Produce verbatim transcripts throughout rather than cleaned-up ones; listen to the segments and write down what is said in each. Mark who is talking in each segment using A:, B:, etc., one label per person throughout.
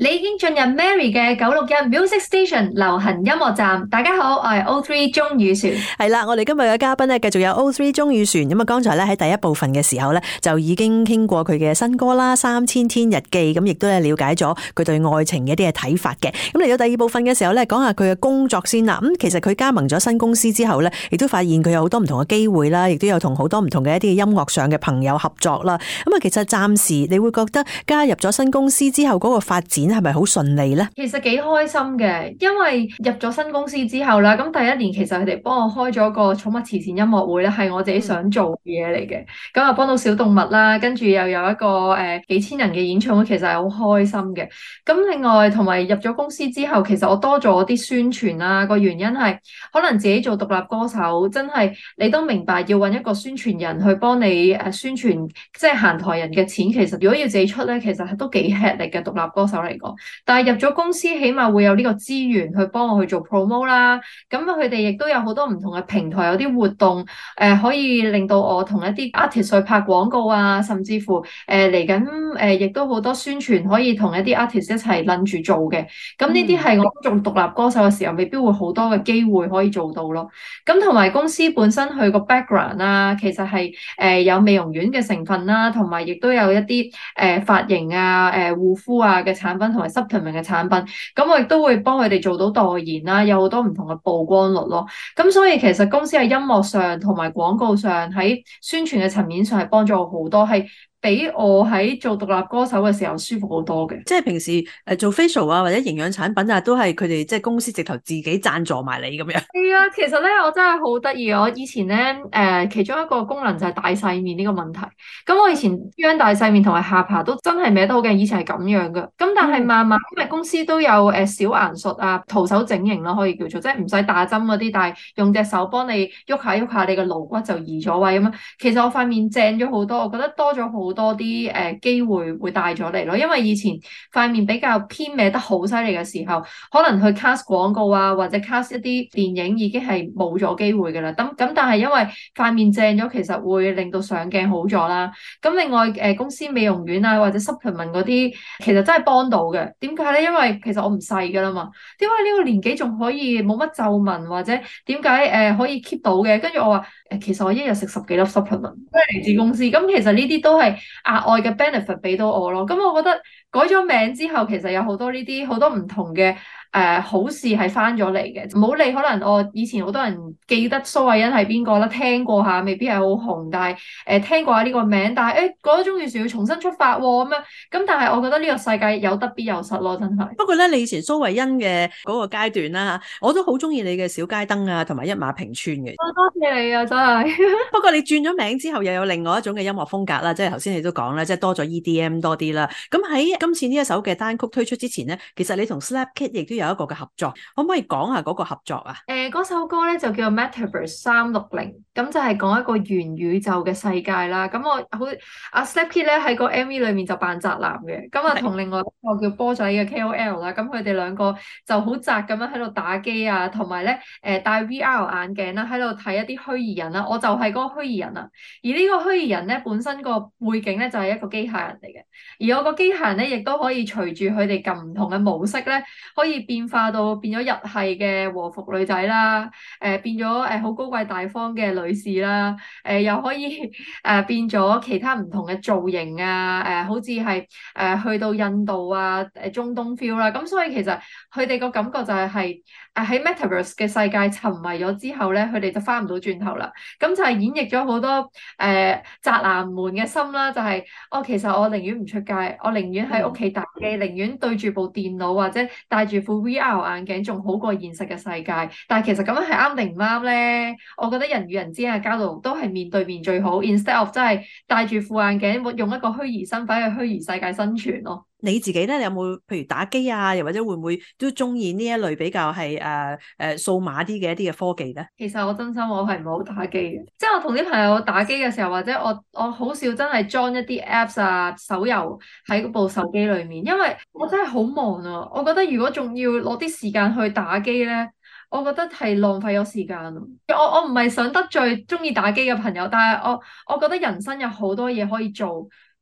A: 你已經進入 Mary 嘅九六一 Music Station 流行音樂站。大家好，我係 O three 鐘宇璇。
B: 係啦，我哋今日嘅嘉賓咧，繼續有 O three 鐘宇璇。咁啊，剛才咧喺第一部分嘅時候咧，就已經傾過佢嘅新歌啦，《三千天日記》。咁亦都係了解咗佢對愛情嘅一啲嘅睇法嘅。咁嚟到第二部分嘅時候咧，講下佢嘅工作先啦。咁其實佢加盟咗新公司之後咧，亦都發現佢有好多唔同嘅機會啦，亦都有同好多唔同嘅一啲嘅音樂上嘅朋友合作啦。咁啊，其實暫時你會覺得加入咗新公司之後嗰個發展係咪好順利咧？
A: 其實幾開心嘅，因為入咗新公司之後啦，咁第一年其實佢哋幫我開咗個寵物慈善音樂會咧，係我自己想做嘅嘢嚟嘅。咁啊，幫到小動物啦，跟住又有一個誒、呃、幾千人嘅演唱會，其實係好開心嘅。咁另外同埋入咗公司之後，其實我多咗啲宣傳啦。個原因係可能自己做獨立歌手，真係你都明白要揾一個宣傳人去幫你誒宣傳，即係閒台人嘅錢。其實如果要自己出咧，其實都幾吃力嘅，獨立歌手嚟講。但係入咗公司，起碼會有呢個資源去幫我去做 promo 啦。咁佢哋亦都有好多唔同嘅平台，有啲活動，誒、呃、可以令到我同一啲 artist 去拍廣告啊，甚至乎誒嚟緊誒亦都好多宣傳可以同一啲 artist 一齊諗住做嘅。咁呢啲係我做獨立歌手嘅時候，未必會好多嘅機會可以做到咯。咁同埋公司本身佢個 background 啦，其實係誒、呃、有美容院嘅成分啦，同埋亦都有一啲誒、呃、髮型啊、誒、呃、護膚啊嘅產品同埋 supplement 嘅產品。咁我亦都會幫佢哋做到代言啦，有好多唔同嘅曝光率咯。咁所以其實公司喺音樂上同埋廣告上，喺宣傳嘅層面上係幫咗我好多，係比我喺做獨立歌手嘅時候舒服好多嘅。
B: 即係平時誒做 facial 啊或者營養產品啊，都係佢哋即係公司直頭自己贊助埋你咁樣。
A: 係啊，其實咧我真係好得意。我以前咧誒、呃、其中一個功能就係大細面呢個問題。咁我以前張大細面同埋下巴都真係歪得好勁，以前係咁樣嘅。咁但係慢慢因為公司都有誒、呃、小顏術啊、徒手整形咯，可以叫做即係唔使打針嗰啲，但係用隻手幫你喐下喐下，你個顱骨就移咗位咁樣。其實我塊面正咗好多，我覺得多咗好多啲誒、呃、機會會帶咗嚟咯。因為以前塊面比較偏歪得好犀利嘅時候，可能去 cast 廣告啊或者 cast 一啲電影已經係冇咗機會㗎啦。咁咁但係因為塊面正咗，其實會令到上鏡好咗啦。咁另外誒、呃、公司美容院啊或者 supplement 嗰啲，其實真係幫到嘅。點解咧？因為其實我唔細㗎啦嘛。點解呢個年紀仲可以冇乜皺紋，或者點解誒可以 keep 到嘅？跟住我話誒、呃，其實我一日食十幾粒 supplement，都係嚟自公司。咁其實呢啲都係額外嘅 benefit 俾到我咯。咁我覺得改咗名之後，其實有好多呢啲好多唔同嘅誒、呃、好事係翻咗嚟嘅。唔好理可能我以前好多人記得蘇慧欣係邊個啦，聽過下未必係好紅，但係誒、呃、聽過下呢個名，但係誒嗰種鐘要重新出發喎咁樣。咁但係我覺得呢個世界有得必有失咯，真係。
B: 不過咧，你以前蘇慧欣嘅嗰個階段啦，我都好中意你嘅小街燈啊，同埋一馬平川嘅。
A: 多多謝你啊，真係。
B: 不過你轉咗名之後，又有另外一種嘅音樂風格啦，即係頭先你都講啦，即係多咗 E D M 多啲啦。咁喺今次呢一首嘅單曲推出之前咧，其實你同 Slapkid 亦都有一個嘅合作，可唔可以講下嗰個合作啊？
A: 誒嗰首歌咧就叫做 Metaverse 三六零，咁就係講一個元宇宙嘅世界啦。咁我好阿 Slapkid 咧喺個 M V 裏面就扮宅男嘅，咁啊同另外一個叫波仔嘅 K O L 啦，咁佢哋兩個就好宅咁樣喺度打機啊，同埋咧誒戴 V R 眼鏡啦，喺度睇一啲虛擬人啦。我就係嗰個虛擬人啊，而呢個虛擬人咧本身個背景咧就係一個機械人嚟嘅，而我個機械人咧亦都可以隨住佢哋撳唔同嘅模式咧，可以變化到變咗日系嘅和服女仔啦，誒、呃、變咗誒好高貴大方嘅女士啦，誒、呃、又可以誒、呃、變咗其他唔同嘅造型啊，誒、呃、好似係誒去到印度啊，誒中東 feel 啦，咁所以其實佢哋個感覺就係係誒喺 Metaverse 嘅世界沉迷咗之後咧，佢哋就翻唔到轉頭啦。咁就係演繹咗好多誒、呃、宅男們嘅心啦，就係、是、哦，其實我寧願唔出街，我寧願喺屋企打機，寧願對住部電腦或者戴住副 V R 眼鏡，仲好過現實嘅世界。但係其實咁樣係啱定唔啱咧？我覺得人與人之間嘅交流都係面對面最好，instead of 真係戴住副眼鏡，用一個虛擬身份去虛擬世界生存咯。
B: 你自己咧，你有冇譬如打機啊，又或者會唔會都中意呢一類比較係誒誒數碼啲嘅一啲嘅科技咧？
A: 其實我真心我係唔好打機嘅，即係我同啲朋友打機嘅時候，或者我我好少真係裝一啲 apps 啊手遊喺部手機裏面，因為我真係好忙啊。我覺得如果仲要攞啲時間去打機咧，我覺得係浪費咗時間咯。我我唔係想得罪中意打機嘅朋友，但係我我覺得人生有好多嘢可以做。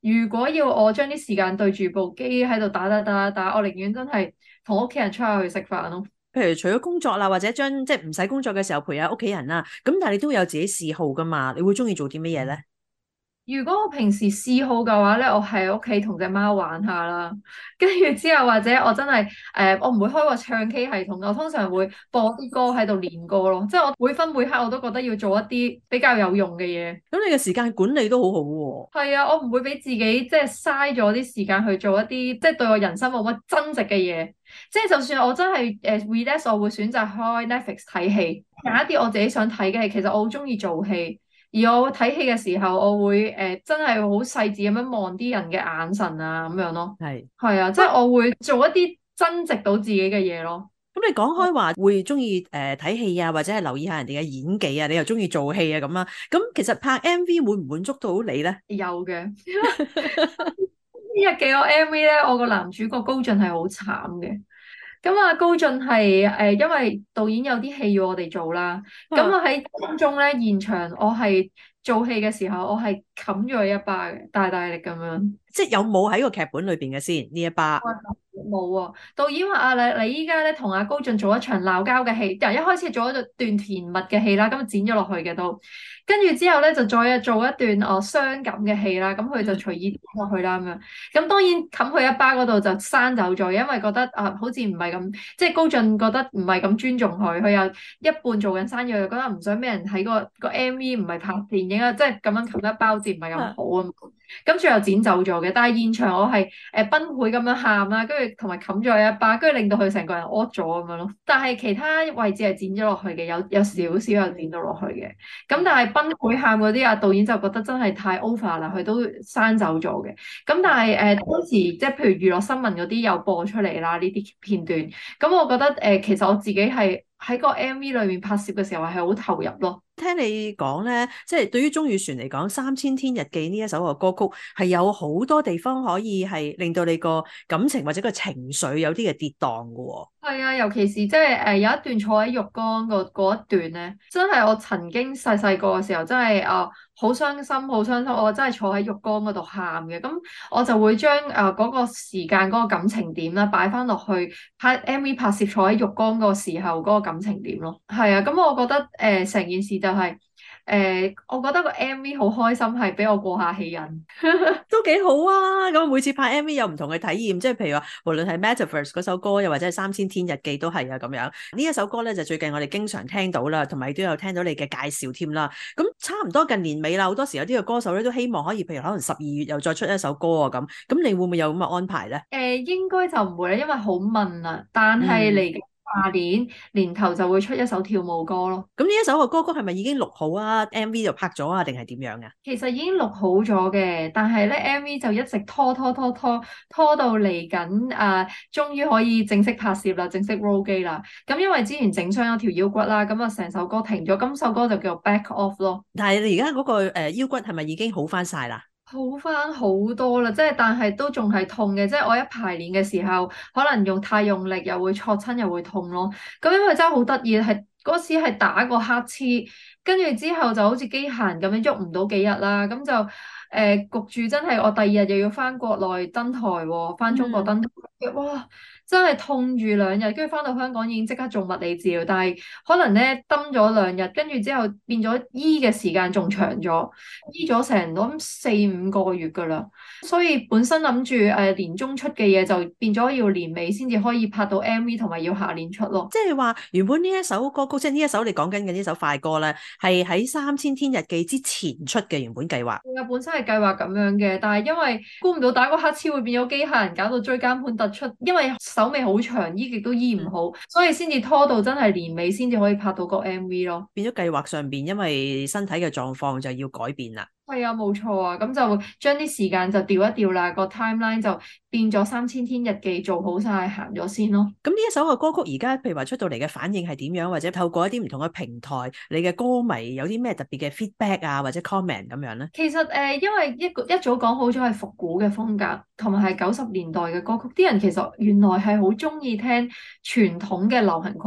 A: 如果要我將啲時間對住部機喺度打打打打打，我寧願真係同屋企人出下去食飯咯。
B: 譬如除咗工作啦，或者將即係唔使工作嘅時候陪下屋企人啦，咁但係你都有自己嗜好噶嘛？你會中意做啲乜嘢咧？
A: 如果我平時嗜好嘅話咧，我喺屋企同隻貓玩下啦，跟住之後或者我真係誒、呃，我唔會開個唱 K 系統，我通常會播啲歌喺度練歌咯，即係我每分每刻我都覺得要做一啲比較有用嘅嘢。
B: 咁你嘅時間管理都好好喎。
A: 係啊，我唔會俾自己即係嘥咗啲時間去做一啲即係對我人生冇乜增值嘅嘢。即係就算我真係誒 relax，我會選擇開 Netflix 睇戲，揀一啲我自己想睇嘅戲。其實我好中意做戲。而我睇戲嘅時候，我會誒、呃、真係好細緻咁樣望啲人嘅眼神啊，咁樣咯。
B: 係
A: 係啊，即係我會做一啲增值到自己嘅嘢咯。
B: 咁你講開話會中意誒睇戲啊，或者係留意下人哋嘅演技啊，你又中意做戲啊咁啊？咁其實拍 M V 會唔滿足到你咧？
A: 有嘅。呢日嘅個 M V 咧，我個男主角高進係好慘嘅。咁啊，高進係誒，因為導演有啲戲要我哋做啦。咁我喺當中咧，現場我係做戲嘅時候，我係冚咗佢一巴嘅，大大力咁樣。
B: 即係有冇喺個劇本裏邊嘅先呢一巴？
A: 冇啊！導演話啊，你你依家咧同阿高進做一場鬧交嘅戲，由一開始做一段甜蜜嘅戲啦，咁剪咗落去嘅都，跟住之後咧就再做一段哦傷感嘅戲啦，咁佢就隨意剪落去啦咁樣。咁當然冚佢一巴嗰度就刪走咗，因為覺得啊好似唔係咁，即係高進覺得唔係咁尊重佢，佢又一半做緊生意，又覺得唔想俾人睇個個 M V 唔係拍電影啊，即係咁樣冚一包字唔係咁好啊。咁最後剪走咗嘅，但係現場我係誒崩潰咁樣喊啦，跟住同埋冚咗佢一巴，跟住令到佢成個人屙咗咁樣咯。但係其他位置係剪咗落去嘅，有有少少有剪到落去嘅。咁但係崩潰喊嗰啲啊，導演就覺得真係太 over 啦，佢都刪走咗嘅。咁但係誒、呃、當時即係譬如娛樂新聞嗰啲有播出嚟啦，呢啲片段。咁我覺得誒、呃、其實我自己係喺個 M V 裏面拍攝嘅時候係好投入咯。
B: 聽你講咧，即係對於鐘宇璇嚟講，《三千天日記》呢一首嘅歌曲係有好多地方可以係令到你個感情或者個情緒有啲嘅跌宕嘅喎。
A: 係啊，尤其是即係誒有一段坐喺浴缸嗰嗰一段咧，真係我曾經細細個嘅時候真係啊好傷心，好傷心，我真係坐喺浴缸嗰度喊嘅。咁我就會將誒嗰個時間嗰個感情點啦擺翻落去拍 M V 拍攝坐喺浴缸嗰個時候嗰個感情點咯。係啊，咁我覺得誒成件事就係、是。誒、呃，我覺得個 M V 好開心，係俾我過下氣癮，
B: 都幾好啊！咁每次拍 M V 有唔同嘅體驗，即係譬如話，無論係 Metaverse 嗰首歌，又或者係三千天日記都係啊咁樣。呢一首歌咧就最近我哋經常聽到啦，同埋都有聽到你嘅介紹添啦。咁差唔多近年尾啦，好多時有啲嘅歌手咧都希望可以，譬如可能十二月又再出一首歌啊咁。咁你會唔會有咁嘅安排咧？
A: 誒、呃，應該就唔會啦，因為好悶啦。但係嚟緊下年年頭就會出一首跳舞歌咯。
B: 咁呢一首嘅歌曲係咪已經錄好啊？M V 就拍咗啊？定係點樣啊？
A: 其實已經錄好咗嘅，但係咧 M V 就一直拖拖拖拖拖到嚟緊啊，終於可以正式拍攝啦，正式 roll 機啦。咁因為之前整傷咗條腰骨啦，咁啊成首歌停咗，咁首歌就叫做 Back Off 咯。
B: 但係你而家嗰個誒腰骨係咪已經好翻晒啦？
A: 好翻好多啦，即係但係都仲係痛嘅，即係我一排練嘅時候，可能用太用力又會挫親又會痛咯。咁因為真係好得意，係嗰時係打個乞嗤，跟住之後就好似機械人咁樣喐唔到幾日啦，咁就誒、呃、焗住真係我第二日又要翻國內登台喎，翻中國登台，嗯、哇！真係痛住兩日，跟住翻到香港已經即刻做物理治療，但係可能咧蹲咗兩日，跟住之後變咗醫嘅時間仲長咗，醫咗成我諗四五個月噶啦，所以本身諗住誒年中出嘅嘢就變咗要年尾先至可以拍到 M V， 同埋要下年出咯。
B: 即係話原本呢一首歌曲，即係呢一首你講緊嘅呢首快歌咧，係喺三千天日記之前出嘅原本計劃。
A: 係啊，本身係計劃咁樣嘅，但係因為估唔到打個乞嗤會變咗機械人，搞到椎間盤突出，因為手尾好長，醫極都醫唔好，嗯、所以先至拖到真係年尾先至可以拍到個 M V 咯。
B: 變咗計劃上邊，因為身體嘅狀況就要改變啦。
A: 係啊，冇錯啊，咁就將啲時間就調一調啦，個 timeline 就變咗三千天日記做好晒，行咗先咯。
B: 咁呢一首嘅歌曲而家譬如話出到嚟嘅反應係點樣，或者透過一啲唔同嘅平台，你嘅歌迷有啲咩特別嘅 feedback 啊，或者 comment 咁樣咧？其
A: 實誒、呃，因為一一早講好咗係復古嘅風格，同埋係九十年代嘅歌曲，啲人其實原來係好中意聽傳統嘅流行曲嘅。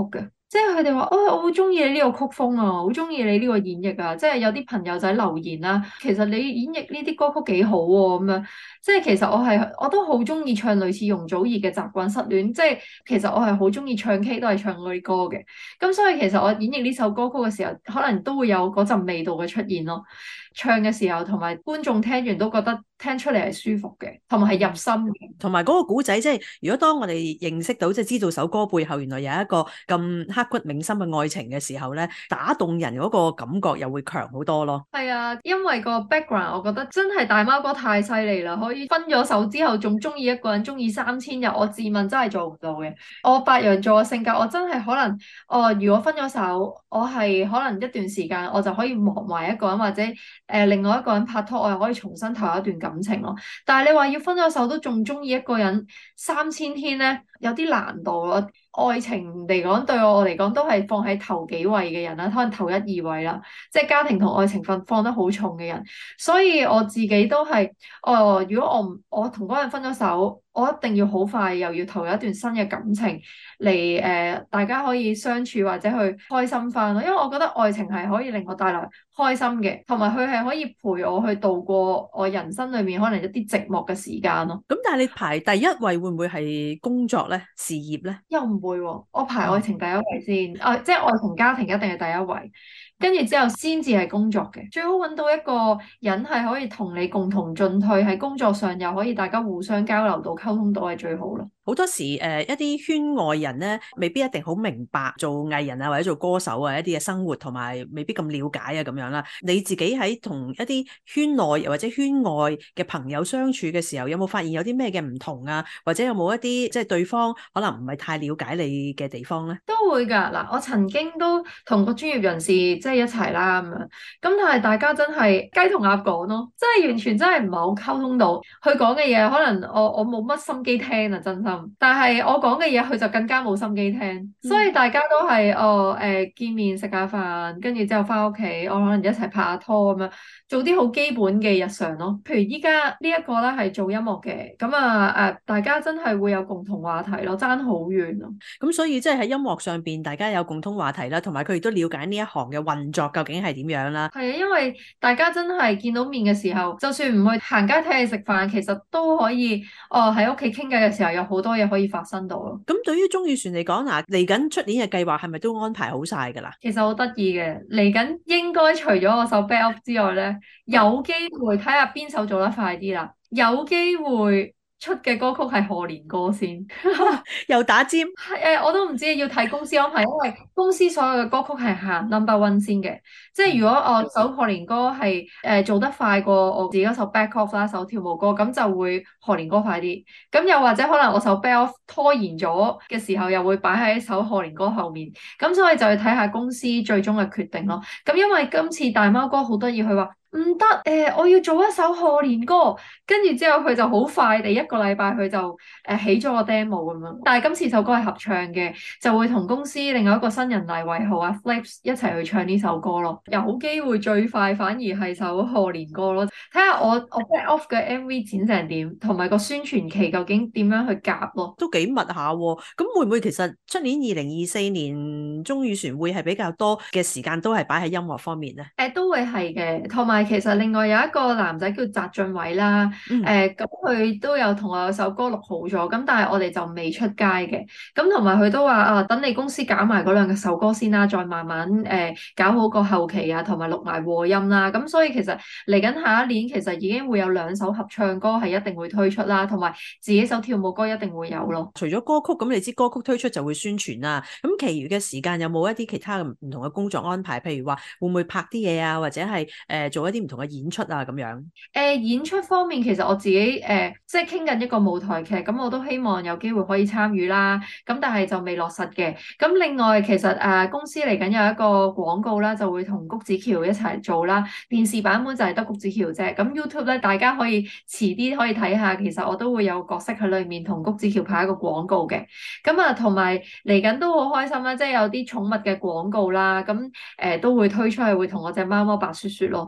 A: 即係佢哋話，哦，我好中意你呢個曲風啊，好中意你呢個演繹啊。即係有啲朋友仔留言啦，其實你演繹呢啲歌曲幾好喎，咁樣。即係其實我係我都好中意唱類似容祖兒嘅《習慣失戀》，即係其實我係好中意唱 K 都係唱嗰啲歌嘅。咁所以其實我演繹呢首歌曲嘅時候，可能都會有嗰陣味道嘅出現咯。唱嘅時候同埋觀眾聽完都覺得聽出嚟係舒服嘅，同埋係入心嘅。
B: 同埋嗰個古仔，即係如果當我哋認識到，即係知道首歌背後原來有一個咁刻骨銘心嘅愛情嘅時候咧，打動人嗰個感覺又會強好多咯。
A: 係啊，因為個 background 我覺得真係大貓哥太犀利啦，可以分咗手之後仲中意一個人中意三千日，我自問真係做唔到嘅。我白羊座嘅性格，我真係可能，哦，如果分咗手，我係可能一段時間我就可以忘懷一個人，或者誒、呃、另外一個人拍拖，我又可以重新投一段感情咯。但係你話要分咗手都仲中意一個人三千天咧，有啲難度咯。愛情嚟講，對我嚟講都係放喺頭幾位嘅人啦，可能頭一二位啦，即係家庭同愛情放放得好重嘅人。所以我自己都係，哦，如果我唔我同嗰個人分咗手，我一定要好快又要投入一段新嘅感情嚟，誒、呃，大家可以相處或者去開心翻咯。因為我覺得愛情係可以令我帶來開心嘅，同埋佢係可以陪我去度過我人生裏面可能一啲寂寞嘅時間咯。
B: 咁但係你排第一位會唔會係工作咧、事業咧？
A: 又唔會喎，我排愛情第一位先，啊，即係愛情家庭一定係第一位，跟住之後先至係工作嘅。最好揾到一個人係可以同你共同進退，喺工作上又可以大家互相交流到、溝通到係最好咯。
B: 好多時誒、呃、一啲圈外人咧，未必一定好明白做藝人啊或者做歌手啊一啲嘅生活，同埋未必咁了解啊咁樣啦。你自己喺同一啲圈內又或者圈外嘅朋友相處嘅時候，有冇發現有啲咩嘅唔同啊？或者有冇一啲即係對方可能唔係太了解你嘅地方咧？
A: 都會㗎。嗱，我曾經都同個專業人士即係一齊啦咁樣，咁但係大家真係雞同鴨講咯，真係完全真係唔係好溝通到。佢講嘅嘢可能我我冇乜心機聽啊，真心。但係我講嘅嘢佢就更加冇心機聽，所以大家都係哦誒、呃、見面食下飯，跟住之後翻屋企，我可能一齊拍下拖咁樣，做啲好基本嘅日常咯。譬如依家呢一個咧係做音樂嘅，咁啊誒大家真係會有共同話題咯，爭好遠咯。
B: 咁所以即係喺音樂上邊，大家有共通話題啦，同埋佢哋都了解呢一行嘅運作究竟係點樣啦。
A: 係啊，因為大家真係見到面嘅時候，就算唔去行街睇戲食飯，其實都可以哦喺屋企傾偈嘅時候有好多嘢可以發生到咯。
B: 咁對於鐘宇璇嚟講，嗱嚟緊出年嘅計劃係咪都安排好晒㗎啦？
A: 其實好得意嘅，嚟緊應該除咗我首 Back Up 之外咧，有機會睇下邊首做得快啲啦。有機會出嘅歌曲係賀年歌先。
B: 又打尖。
A: 係誒，我都唔知要睇公司安排，因為公司所有嘅歌曲係行 number one 先嘅。即係如果我首賀年歌係誒、呃、做得快過我自己嗰首 back off 啦，首跳舞歌，咁就會賀年歌快啲。咁又或者可能我首 back off 拖延咗嘅時候，又會擺喺首賀年歌後面。咁所以就要睇下公司最終嘅決定咯。咁因為今次大貓哥好得意，佢話唔得誒，我要做一首賀年歌，跟住之後佢就好快地一個禮拜佢就誒、呃、起咗個 demo 咁樣。但係今次首歌係合唱嘅，就會同公司另外一個新人黎偉豪啊 Flips 一齊去唱呢首歌咯。有機會最快反而係首賀年歌咯。睇下我我 back off 嘅 M V 剪成點，同埋個宣傳期究竟點樣去夾咯。
B: 都幾密下喎。咁會唔會其實出年二零二四年鐘宇璇會係比較多嘅時間都係擺喺音樂方面咧？誒、
A: 呃、都會係嘅，同埋其實另外有一個男仔叫澤俊偉啦。誒咁佢都有同我有首歌錄好咗，咁但係我哋就未出街嘅。咁同埋佢都話啊，等你公司搞埋嗰兩首歌先啦，再慢慢誒、呃、搞好個後期啊，同埋錄埋和音啦。咁所以其實嚟緊下，下一年其實已經會有兩首合唱歌係一定會推出啦，同埋自己首跳舞歌一定會有咯。
B: 除咗歌曲，咁你知歌曲推出就會宣傳啦。咁其餘嘅時間有冇一啲其他嘅唔同嘅工作安排？譬如話會唔會拍啲嘢啊，或者係誒、呃、做一啲唔同嘅演出啊咁樣？誒、
A: 呃、演出方面，其實我自己誒、呃、即係傾緊一個舞台劇，咁我都希望有機會可以參與啦。咁但係就未落實嘅。咁另外其實誒、呃、公司嚟緊有一個廣告啦，就會同谷子喬一齊做啦。電視版本就係得谷子喬啫。咁 YouTube 咧，大家可以遲啲可以睇下，其實我都會有角色喺裏面同谷子喬拍一個廣告嘅。咁啊，同埋嚟緊都好開心啦，即係有啲寵物嘅廣告啦。咁誒、呃、都會推出去，會同我隻貓貓白雪雪咯。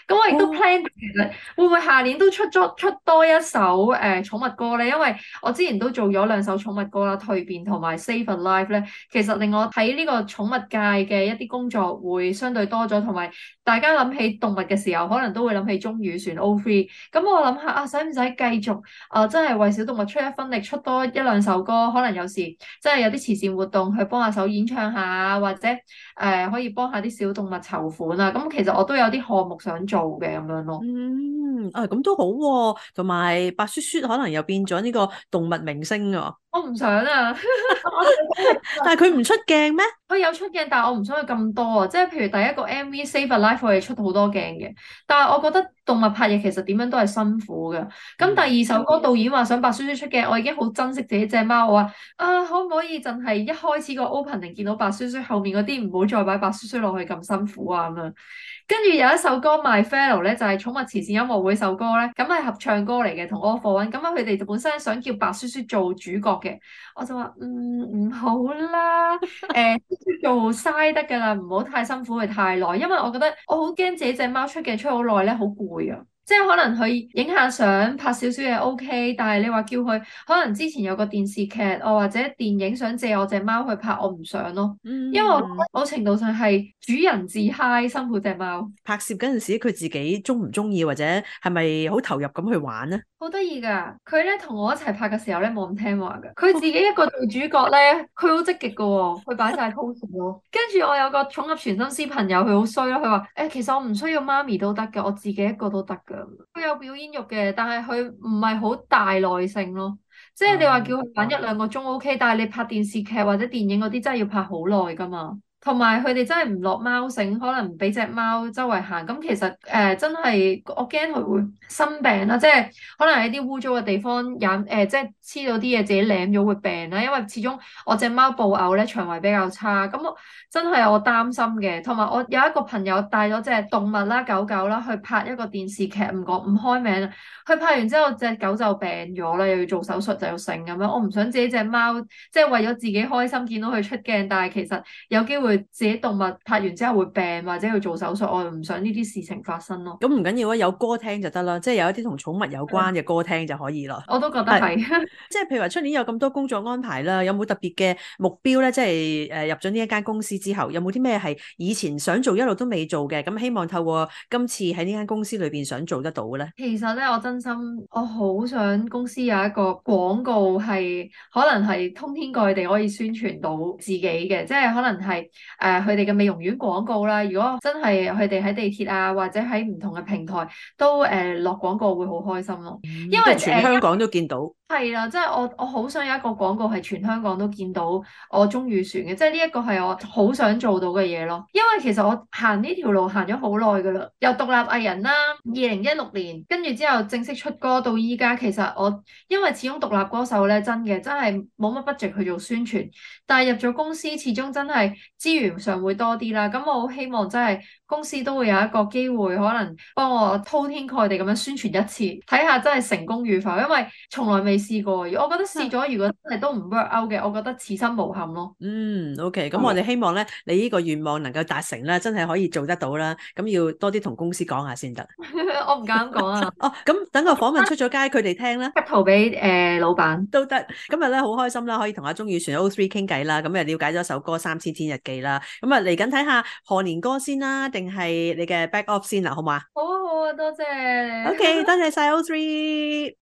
A: 咁我亦都
B: 哦
A: plan 其實會唔會下年都出咗出多一首誒、呃、寵物歌咧？因為我之前都做咗兩首寵物歌啦，蛻變同埋 Save a Life 咧，其實令我喺呢個寵物界嘅一啲工作會相對多咗，同埋大家諗起動物嘅時候，可能都會諗起鐘乳船 O three。咁我諗下啊，使唔使繼續啊、呃？真係為小動物出一分力，出多一兩首歌？可能有時真係有啲慈善活動去幫下手演唱下，或者誒、呃、可以幫下啲小動物籌款啊。咁其實我都有啲項目想做嘅咁樣咯。
B: 嗯，啊咁都好喎，同埋白雪雪可能又變咗呢個動物明星啊，
A: 我唔想啊，
B: 但係佢唔出鏡咩？
A: 佢有出鏡，但係我唔想佢咁多啊。即係譬如第一個 M V Save a Life，我哋出好多鏡嘅，但係我覺得動物拍嘢其實點樣都係辛苦嘅。咁第二首歌導演話想白雪雪出鏡，我已經好珍惜自己隻貓。我話啊，可唔可以淨係一開始個 opening 見到白雪雪，後面嗰啲唔好再擺白雪雪落去咁辛苦啊咁樣。跟住有一首歌 My Fellow 咧，就係寵物慈善音樂會首歌咧，咁係合唱歌嚟嘅，同 All For One。咁啊，佢哋就本身想叫白雪雪做主角嘅，我就話嗯唔好啦，誒、呃、做嘥得噶啦，唔好太辛苦佢太耐，因為我覺得我好驚自己隻貓出鏡出好耐咧，好攰啊。即係可能佢影下相拍少少嘢 OK，但係你話叫佢可能之前有個電視劇哦或者電影想借我隻貓去拍，我唔想咯，因為我覺得
B: 嗯，
A: 某程度上係主人自嗨，辛苦隻貓。
B: 拍攝嗰陣時佢自己中唔中意，或者係咪好投入咁去玩呢？
A: 好得意噶，佢咧同我一齊拍嘅時候咧冇咁聽話噶，佢自己一個做主角咧，佢好積極噶喎，佢擺晒 pose 咯。跟住我有個寵物全心思朋友，佢好衰咯，佢話誒其實我唔需要媽咪都得噶，我自己一個都得噶。佢有表演欲嘅，但係佢唔係好大耐性咯。即係你話叫佢玩一兩個鐘 OK，但係你拍電視劇或者電影嗰啲真係要拍好耐噶嘛。同埋佢哋真係唔落貓繩，可能唔俾隻貓周圍行。咁其實誒、呃、真係我驚佢會生病啦，即係可能喺啲污糟嘅地方飲誒、呃，即係黐到啲嘢自己舐咗會病啦。因為始終我隻貓布偶咧腸胃比較差，咁我真係我擔心嘅。同埋我有一個朋友帶咗隻動物啦狗狗啦去拍一個電視劇，唔講唔開名啦。佢拍完之後隻狗就病咗啦，又要做手術就要成咁樣。我唔想自己隻貓即係為咗自己開心見到佢出鏡，但係其實有機會自己動物拍完之後會病或者要做手術，我又唔想呢啲事情發生咯。
B: 咁唔緊要啊，有歌聽就得啦，即係有一啲同寵物有關嘅歌聽就可以啦。
A: 我都覺得係。
B: 即係譬如話出年有咁多工作安排啦，有冇特別嘅目標咧？即係誒入咗呢一間公司之後，有冇啲咩係以前想做一路都未做嘅？咁希望透過今次喺呢間公司裏邊想做得到嘅咧？
A: 其實咧，我真心我好想公司有一個廣告係可能係通天蓋地可以宣傳到自己嘅，即係可能係誒佢哋嘅美容院廣告啦。如果真係佢哋喺地鐵啊或者喺唔同嘅平台都誒落廣告，會好開心咯。因為
B: 即係全香港都見到。
A: 係啦，即係我我好想有一個廣告係全香港都見到我鐘乳船嘅，即係呢一個係我好想做到嘅嘢咯。因為其實我行呢條路行咗好耐噶啦，由獨立藝人啦，二零一六年跟住之後正式出歌到依家，其實我因為始終獨立歌手咧真嘅真係冇乜 budget 去做宣傳，但係入咗公司始終真係資源上會多啲啦。咁我好希望真係公司都會有一個機會，可能幫我鋪天蓋地咁樣宣傳一次，睇下真係成功與否，因為從來未試過，我覺得試咗，如果真係都唔 work out 嘅，我覺得此生無憾咯。
B: 嗯，OK，咁我哋希望咧，你呢個願望能夠達成啦，真係可以做得到啦。咁要多啲同公司講下先得。
A: 我唔敢講啊。
B: 哦，咁等個訪問出咗街，佢哋聽啦。
A: 截圖俾誒老闆
B: 都得。今日咧好開心啦，可以同阿鐘乳船 O three 傾偈啦。咁啊了解咗首歌《三千天日記》啦。咁啊嚟緊睇下賀年歌先啦，定係你嘅 back off 先啦，好嘛？
A: 好啊好啊，多謝。
B: OK，多謝晒 O three。